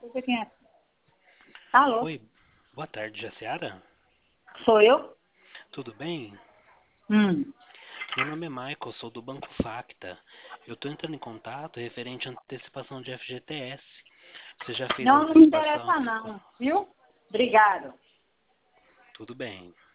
Deixa eu ver quem é. Alô? Oi, boa tarde, Jaciara. Sou eu? Tudo bem? Hum. Meu nome é Michael, sou do Banco Facta. Eu estou entrando em contato referente à antecipação de FGTS. Você já fez a Não me antecipação? interessa não, viu? Obrigado. Tudo bem.